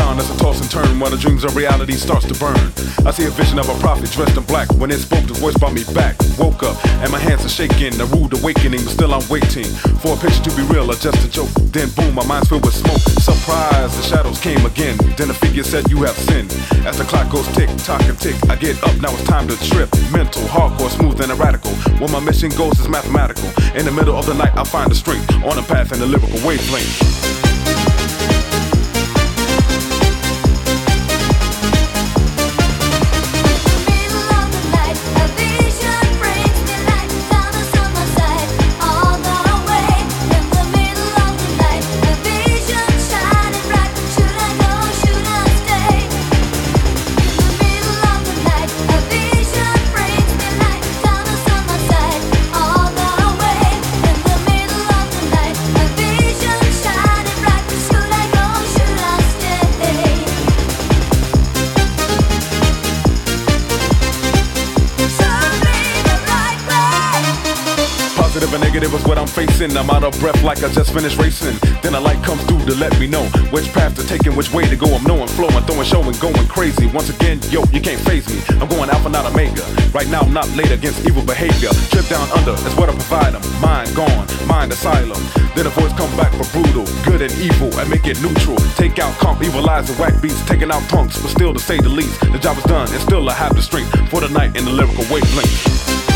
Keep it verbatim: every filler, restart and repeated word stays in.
mind as I toss and turn while the dreams of reality starts to burn. I see a vision of a prophet dressed in black. When it spoke, the voice brought me back. Woke up and my hands are shaking, a rude awakening, but still I'm waiting for a picture to be real or just a joke. Then boom, my mind's filled with smoke. Surprise, the shadows came again. Then the figure said you have sinned. As the clock goes tick, tock and tick, I get up, now it's time to trip. Mental, hardcore, smooth and radical. Where my mission goes is mathematical. In the middle of the night I find the strength on a path in the lyrical wavelength. Positive and negative is what I'm facing. I'm out of breath like I just finished racing. Then a light comes through to let me know which path to take and which way to go. I'm knowing, flowing, throwing, showing, going crazy. Once again, yo, you can't phase me. I'm going alpha, not omega. Right now I'm not late against evil behavior. Trip down under is what I provide them. Mind gone, mind asylum. Then a voice come back for brutal, good and evil, and make it neutral. Take out comp, evilize and whack beats, taking out punks, but still to say the least, the job is done, and still I have the strength for the night in the lyrical wavelength.